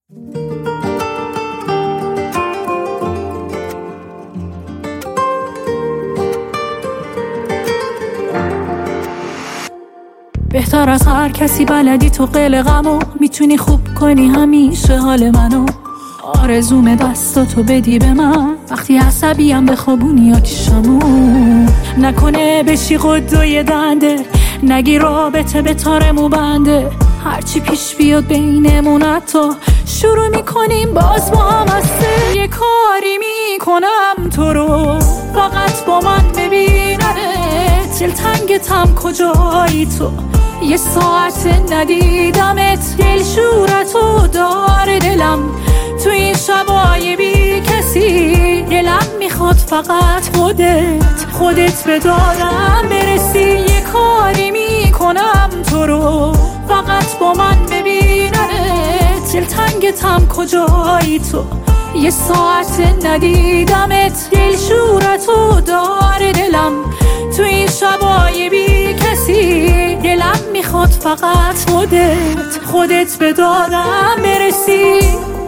بهتر از هر کسی بلدی تو قلقمو، میتونی خوب کنی همیشه حال منو. آرزوم دستاتو بدی به من وقتی عصبیم، بخوابونی آتیشمو. نکنه بشی قدوی دنده، نگی رابطه به تارمو بنده. هرچی پیش بیاد بینمون حتی شروع میکنیم باز با هم هسته. یه کاری میکنم تو رو فقط با من ببیننت. دلتنگتم کجایی تو، یه ساعت ندیدمت. دل شورتو داره دلم تو این شبای بی کسی. دلم میخواد فقط خودت به دادم برسی. یه کاری میکنم تو رو فقط با من ببیننت. دلتنگتم کجایی تو، یه ساعت ندیدمت. دل شورتو داره دلم تو این شبای بی کسی. دلم میخواد فقط خودت به دادم برسی.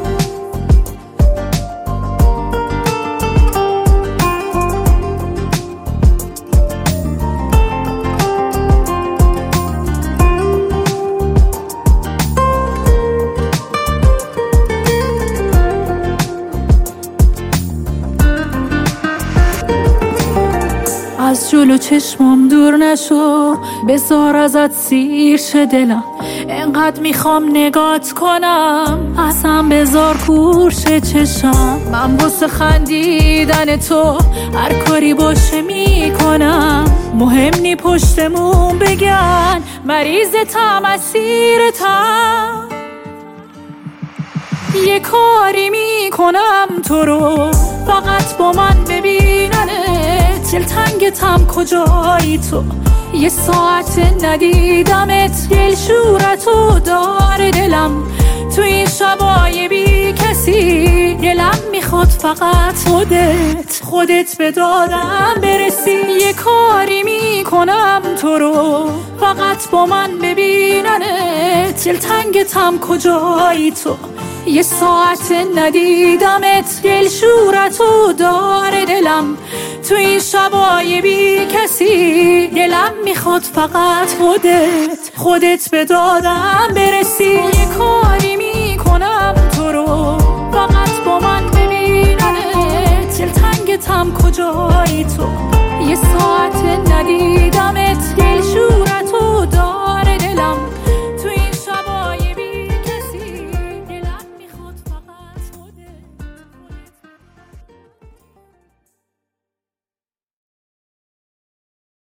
از جلو چشمم دور نشو، بذار ازت سیر شه دلم. انقدر میخوام نگات کنم، اصلا بذار کور شه چشم. من واسه خندیدن تو هر کاری باشه میکنم. مهم نی پشتمون بگن مریضتم اسیرتم. یه کاری میکنم تو رو فقط با من ببیننت. دلتنگتم کجایی تو، یه ساعت ندیدمت. دل شورتو داره دلم تو این شبای بی کسی. دلم میخواد فقط خودت به دادم برسی. یه کاری میکنم تو رو فقط با من ببیننت. دلتنگتم کجایی تو، یه ساعت ندیدمت. دل شورتو داره دلم تو این شبای بی کسی. دلم میخواد فقط خودت به دادم برسی. یه کاری میکنم تو رو فقط با من ببیننت. دلتنگتم کجایی تو، یه ساعت ندیدمت.